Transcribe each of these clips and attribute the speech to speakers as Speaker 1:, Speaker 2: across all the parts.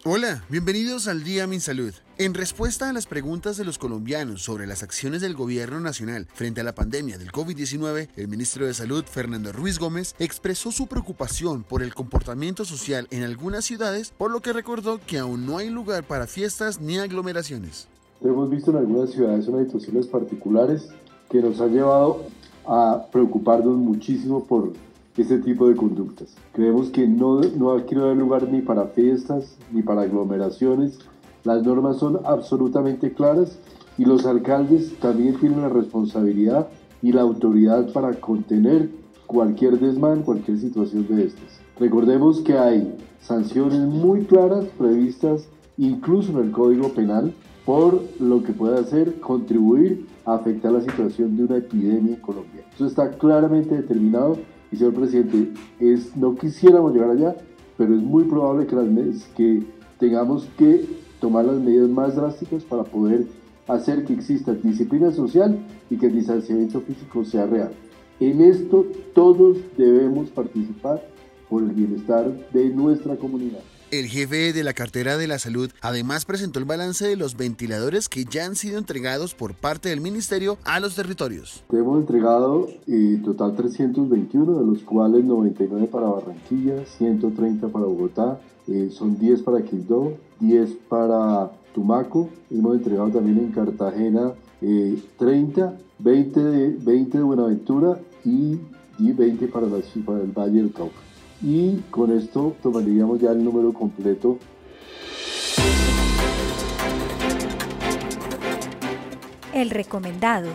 Speaker 1: Hola, bienvenidos al Día Mi Salud. En respuesta a las preguntas de los colombianos sobre las acciones del gobierno nacional frente a la pandemia del COVID-19, el ministro de Salud, Fernando Ruiz Gómez, expresó su preocupación por el comportamiento social en algunas ciudades, por lo que recordó que aún no hay lugar para fiestas ni aglomeraciones.
Speaker 2: Hemos visto en algunas ciudades unas situaciones particulares que nos han llevado a preocuparnos muchísimo por este tipo de conductas. Creemos que no quiere haber lugar ni para fiestas ni para aglomeraciones. Las normas son absolutamente claras y los alcaldes también tienen la responsabilidad y la autoridad para contener cualquier desmán, cualquier situación de estas. Recordemos que hay sanciones muy claras previstas incluso en el Código Penal por lo que puede hacer contribuir a afectar la situación de una epidemia en Colombia. Eso está claramente determinado y, señor presidente, no quisiéramos llegar allá, pero es muy probable que tengamos que tomar las medidas más drásticas para poder hacer que exista disciplina social y que el distanciamiento físico sea real. En esto todos debemos participar por el bienestar de nuestra comunidad.
Speaker 1: El jefe de la cartera de la salud además presentó el balance de los ventiladores que ya han sido entregados por parte del ministerio a los territorios.
Speaker 2: Hemos entregado total 321, de los cuales 99 para Barranquilla, 130 para Bogotá, son 10 para Quindó, 10 para Tumaco. Hemos entregado también en Cartagena 30, 20 de Buenaventura y 20 para el Valle del Cauca. Y con esto tomaríamos ya el número completo.
Speaker 3: El recomendado.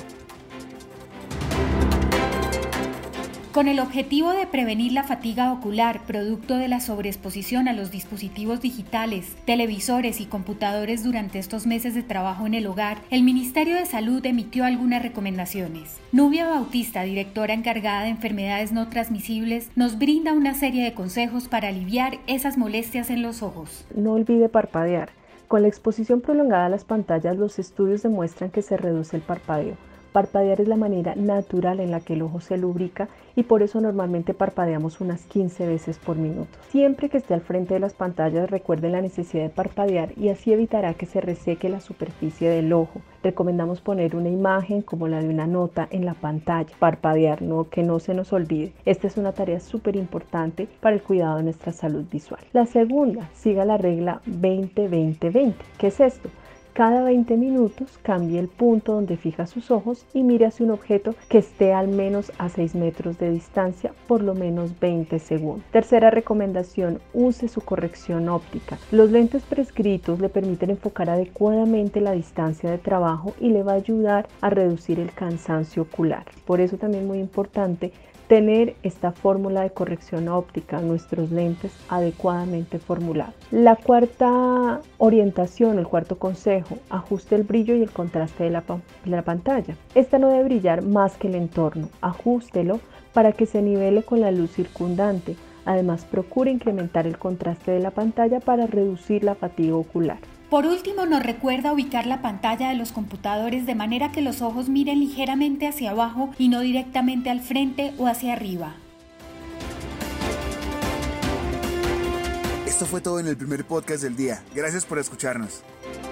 Speaker 3: Con el objetivo de prevenir la fatiga ocular producto de la sobreexposición a los dispositivos digitales, televisores y computadores durante estos meses de trabajo en el hogar, el Ministerio de Salud emitió algunas recomendaciones. Nubia Bautista, directora encargada de enfermedades no transmisibles, nos brinda una serie de consejos para aliviar esas molestias en los ojos.
Speaker 4: No olvide parpadear. Con la exposición prolongada a las pantallas, los estudios demuestran que se reduce el parpadeo. Parpadear es la manera natural en la que el ojo se lubrica y por eso normalmente parpadeamos unas 15 veces por minuto. Siempre que esté al frente de las pantallas, recuerden la necesidad de parpadear y así evitará que se reseque la superficie del ojo. Recomendamos poner una imagen como la de una nota en la pantalla. Parpadear, que no se nos olvide. Esta es una tarea súper importante para el cuidado de nuestra salud visual. La segunda, siga la regla 20-20-20. ¿Qué es esto? Cada 20 minutos cambie el punto donde fija sus ojos y mire hacia un objeto que esté al menos a 6 metros de distancia, por lo menos 20 segundos. Tercera recomendación, use su corrección óptica. Los lentes prescritos le permiten enfocar adecuadamente la distancia de trabajo y le va a ayudar a reducir el cansancio ocular. Por eso también muy importante tener esta fórmula de corrección óptica, nuestros lentes adecuadamente formulados. La cuarta orientación, el cuarto consejo, ajuste el brillo y el contraste de la pantalla. Esta no debe brillar más que el entorno, ajústelo para que se nivele con la luz circundante. Además, procure incrementar el contraste de la pantalla para reducir la fatiga ocular.
Speaker 3: Por último, nos recuerda ubicar la pantalla de los computadores de manera que los ojos miren ligeramente hacia abajo y no directamente al frente o hacia arriba.
Speaker 1: Esto fue todo en el primer podcast del día. Gracias por escucharnos.